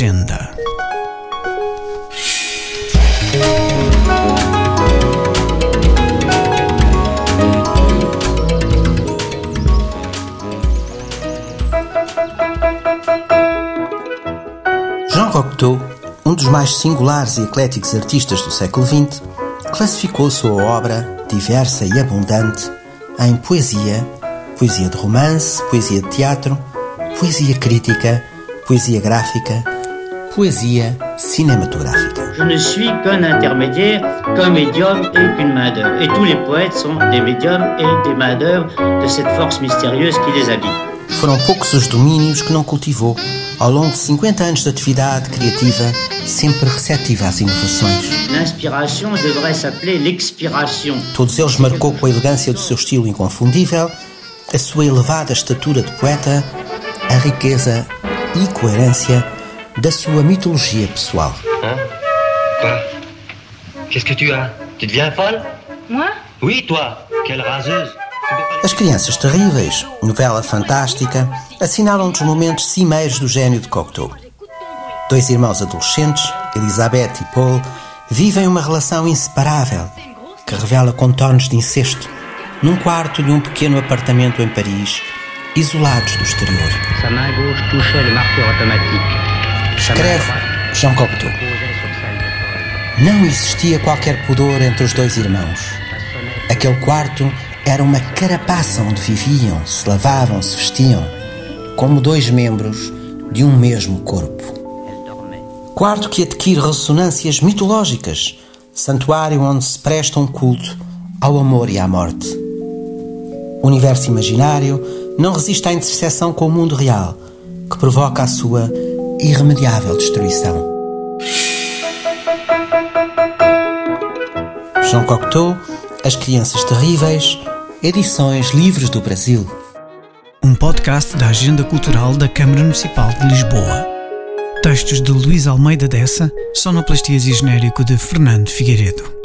Agenda. Jean Cocteau, um dos mais singulares e ecléticos artistas do século XX, classificou sua obra, diversa e abundante, em poesia, poesia de romance, poesia de teatro, poesia crítica, poesia gráfica, poesia cinématográfica. Je ne suis qu'un intermédiaire, qu'un médium et qu'une main-d'œuvre. Et tous les poètes sont des médiums et des mains-d'œuvre de cette force mystérieuse qui les habite. Foram poucos os domínios que não cultivou ao longo de 50 anos de atividade criativa, sempre receptiva às inovações. L'inspiration devrait s'appeler l'expiration. Todos eles marcou com a elegância do seu estilo inconfundível, a sua elevada estatura de poeta, a riqueza e coerência da sua mitologia pessoal. Hein? Quoi? Qu'est-ce que tu as? Tu deviens folle? Moi? Oui, toi. Quelle raseuse. As Crianças Terríveis, novela fantástica, assinalam um dos momentos cimeiros do gênio de Cocteau. Dois irmãos adolescentes, Elisabeth e Paul, vivem uma relação inseparável, que revela contornos de incesto, num quarto de um pequeno apartamento em Paris, isolados do exterior. Sa main gauche touchait le marqueur automatique. Escreve Jean Cocteau. Não existia qualquer pudor entre os dois irmãos. Aquele quarto era uma carapaça onde viviam, se lavavam, se vestiam, como dois membros de um mesmo corpo. Quarto que adquire ressonâncias mitológicas, santuário onde se presta um culto ao amor e à morte. O universo imaginário não resiste à interseção com o mundo real, que provoca a sua irremediável destruição. Jean Cocteau, As Crianças Terríveis, Edições Livres do Brasil. Um podcast da Agenda Cultural da Câmara Municipal de Lisboa. Textos de Luís Almeida Dessa, sonoplastias e genérico de Fernando Figueiredo.